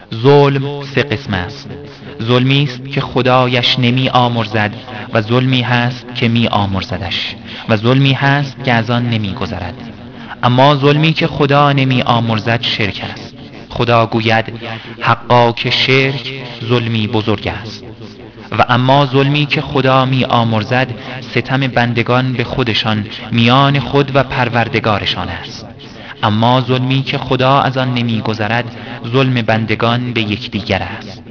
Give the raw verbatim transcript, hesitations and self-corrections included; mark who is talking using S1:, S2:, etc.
S1: ظلم سه قسم است. ظلمی است که خدایش نمی آمرزد و ظلمی هست که می آمرزدش و ظلمی هست که از آن نمی گذرد. اما ظلمی که خدا نمی آمرزد شرک است. خدا گوید حقا که شرک ظلمی بزرگ است. و اما ظلمی که خدا می آمرزد ستم بندگان به خودشان میان خود و پروردگارشان است. اما ظلمی که خدا از آن نمی گذرد ظلم بندگان به یکدیگر است.